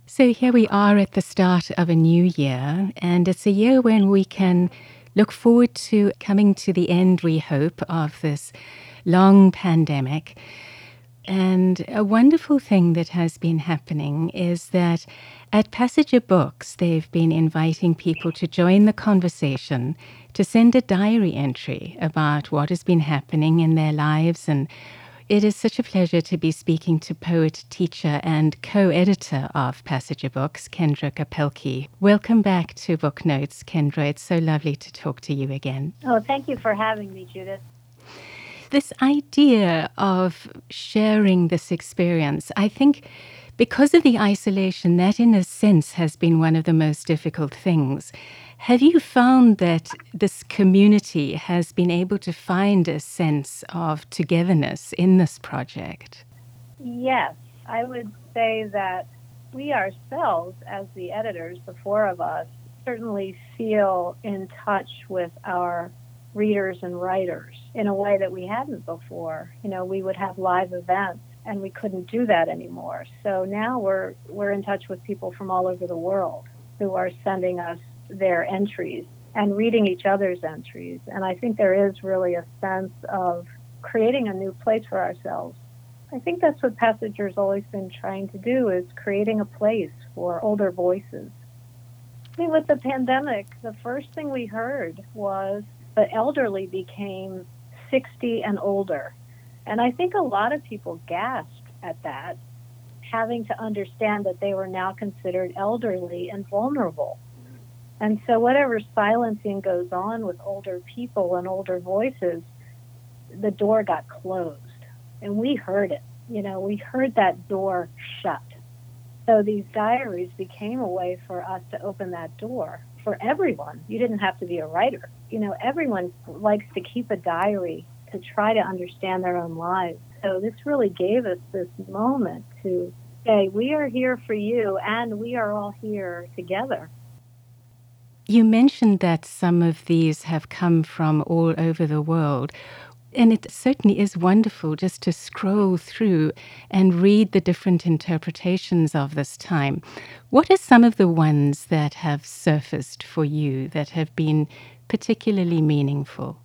So here we are at the start of a new year, and it's a year when we can look forward to coming to the end, we hope, of this long pandemic. And a wonderful thing that has been happening is that at Passenger Books, they've been inviting people to join the conversation, to send a diary entry about what has been happening in their lives. And it is such a pleasure to be speaking to poet, teacher, and co-editor of Passenger Books, Kendra Kapelke. Welcome back to Book Notes, Kendra. It's so lovely to talk to you again. Oh, thank you for having me, Judith. This idea of sharing this experience, I think because of the isolation, that in a sense has been one of the most difficult things. Have you found that this community has been able to find a sense of togetherness in this project? Yes, I would say that we ourselves, as the editors, the four of us, certainly feel in touch with our readers and writers in a way that we hadn't before. You know, we would have live events and we couldn't do that anymore. So now we're in touch with people from all over the world who are sending us their entries and reading each other's entries. And I think there is really a sense of creating a new place for ourselves. I think that's what Passenger's always been trying to do, is creating a place for older voices. I mean, with the pandemic, the first thing we heard was the elderly became 60 and older. And I think a lot of people gasped at that, having to understand that they were now considered elderly and vulnerable. And so whatever silencing goes on with older people and older voices, the door got closed. And we heard it. You know, we heard that door shut. So these diaries became a way for us to open that door for everyone. You didn't have to be a writer. You know, everyone likes to keep a diary to try to understand their own lives. So this really gave us this moment to say, we are here for you and we are all here together. You mentioned that some of these have come from all over the world. And it certainly is wonderful just to scroll through and read the different interpretations of this time. What are some of the ones that have surfaced for you that have been particularly meaningful?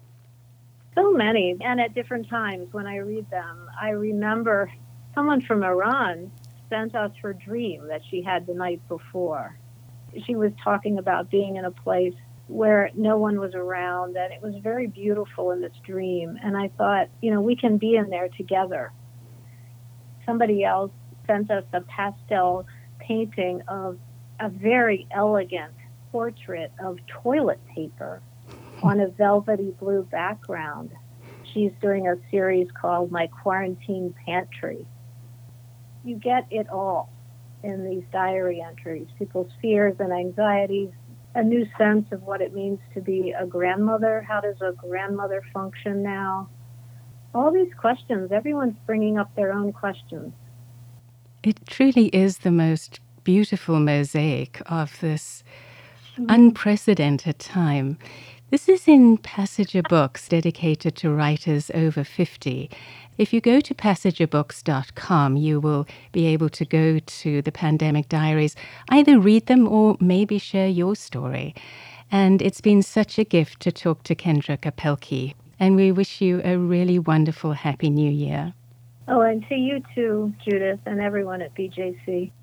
So many, and at different times when I read them. I remember someone from Iran sent us her dream that she had the night before. She was talking about being in a place where no one was around, and it was very beautiful in this dream. And I thought, you know, we can be in there together. Somebody else sent us a pastel painting of a very elegant portrait of toilet paper on a velvety blue background. She's doing a series called My Quarantine Pantry. You get it all in these diary entries, people's fears and anxieties, a new sense of what it means to be a grandmother. How does a grandmother function now? All these questions, everyone's bringing up their own questions. It truly is the most beautiful mosaic of this unprecedented time. This is in Passenger Books, dedicated to writers over 50. If you go to passengerbooks.com, you will be able to go to the Pandemic Diaries, either read them or maybe share your story. And it's been such a gift to talk to Kendra Kapelke. And we wish you a really wonderful, happy new year. Oh, and to you too, Judith, and everyone at BJC.